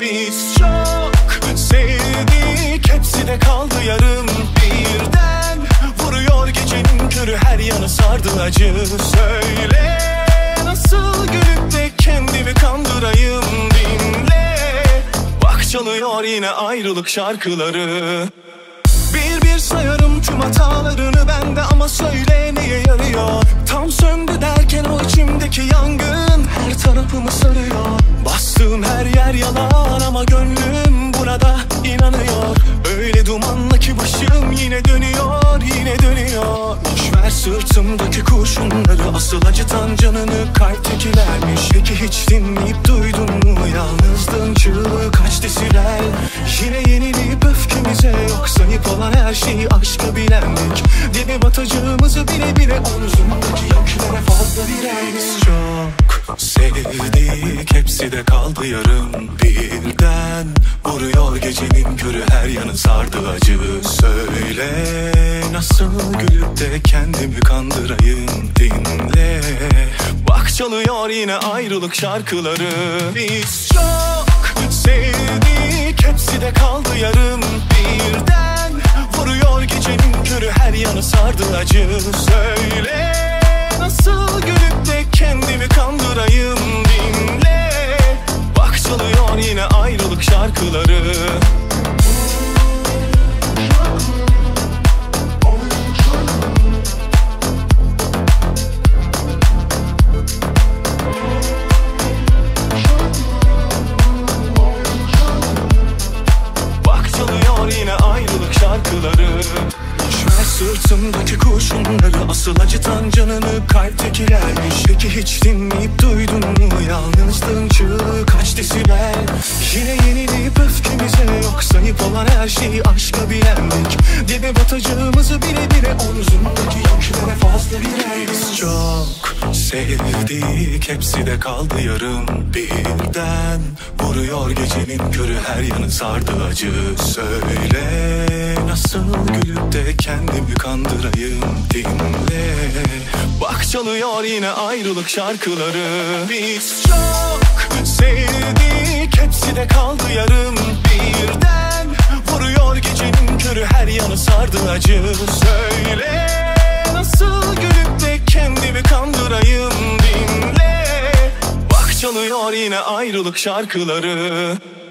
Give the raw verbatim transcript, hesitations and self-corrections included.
Biz çok sevdik, hepsi de kaldı yarım. Birden vuruyor gecenin körü, her yanı sardı acı. Söyle nasıl gülüp de kendimi kandırayım, dinle. Bak çalıyor yine ayrılık şarkıları. Bir bir sayarım tüm hatalarını bende, ama söyle neye yarıyor? Tam söndü derken o içimdeki yangın her tarafımı sarıyor. Bastığım her yer yalan ama gönlüm burada inanıyor. Öyle dumanla ki başım yine dönüyor, yine dönüyor. Boşver sırtımdaki kurşunları, asıl acıtan canını kalp tekilermiş. Peki hiç dinleyip duydun mu yalnızlığın çığlığı kaç desibel? Yine yenilip öfkemize yok sayıp olan her şeyi aşka bilendik. Dibe batacağımızı bile bile omzumdaki yükleri fazla birer. Biz çok sevdik, hepsi de kaldı yarım. Birden vuruyor gecenin körü, her yanı sardı acı. Söyle nasıl gülüp de kendimi kandırayım, dinle. Bak çalıyor yine ayrılık şarkıları. Biz çok sevdik, hepsi de kaldı yarım. Birden vuruyor gecenin körü, her yanı sardı acı. Söyle nasıl gülüp de kendimi kandırayım, dinle. Bak çalıyor yine ayrılık şarkıları. Sırtımdaki kurşunları, asıl acıtan canını kalp tekilermiş. Peki hiç dinleyip duydun mu yalnızlığın çığlığı kaç desibel? Yine yenilip öfkemize yok sayıp olan her şeyi aşka bilendik. Dibe batacağımızı bile bile omzumdaki yükleri fazla birer. Biz çok sevdik, hepsi de kaldı yarım. Birden vuruyor gecenin körü, her yanı sardı acı. Söyle nasıl gülüp de kendimi kandırayım, dinle. Bak çalıyor yine ayrılık şarkıları. Biz çok sevdik, hepsi de kaldı yarım. Birden vuruyor gecenin körü, her yanı sardı acı. Söyle nasıl gülüp de kendimi kandırayım, dinle. Bak çalıyor yine ayrılık şarkıları.